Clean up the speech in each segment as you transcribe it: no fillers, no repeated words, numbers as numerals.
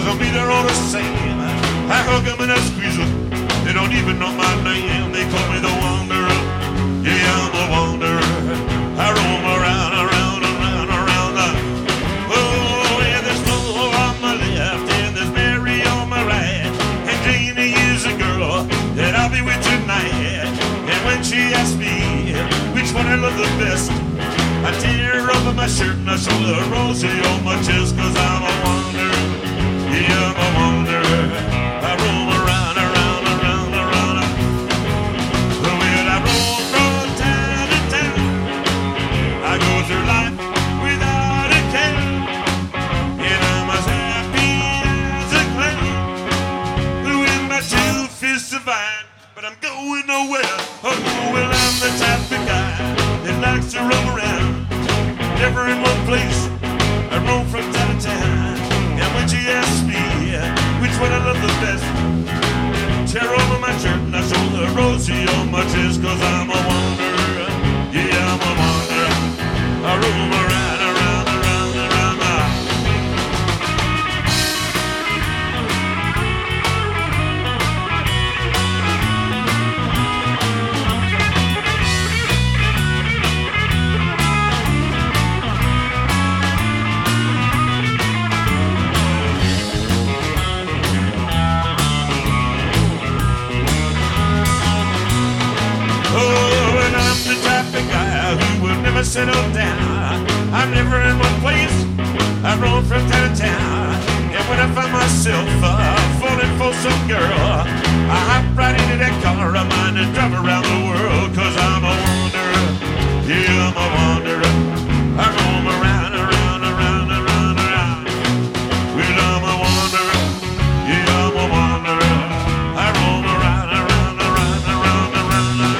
I'll be there all the same. I hug them and I squeeze them. They don't even know my name. They call me the wanderer. Yeah, I'm a wanderer. I roam around, around, around, around. Oh, yeah, there's Flo on my left and there's Mary on my right. And Janie is a girl that I'll be with tonight. And when she asks me which one I love the best, I tear her up in my shirt and I show her Rosie on my chest. 'Cause I'm a wanderer, yeah, I'm a wanderer. I roam around, around, around, around. Well, I roam from town to town. I go through life without a care. And I'm as happy as a clown with my 2 fists of iron. But I'm going nowhere. Oh, well, I'm the type of guy that likes to roam around, never in one place. I roam from town to town. And when she asks me which one I love the best, tear over my shirt and I show her Rosie on my chest. 'Cause I'm a wanderer, yeah, I'm a wanderer. I roam around, around, around, around. Never settle down. I'm never in one place. I roam from town to town. And when I find myself falling for some girl, I hop right into that car of mine and drive around the world. 'Cause I'm a wanderer, yeah, I'm a wanderer. I roam around, around, around, around, around. Well, I'm a wanderer, yeah, I'm a wanderer. I roam around, around, around, around, around.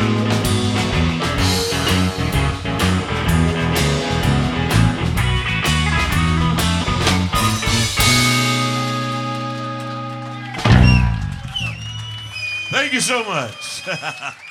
Thank you so much.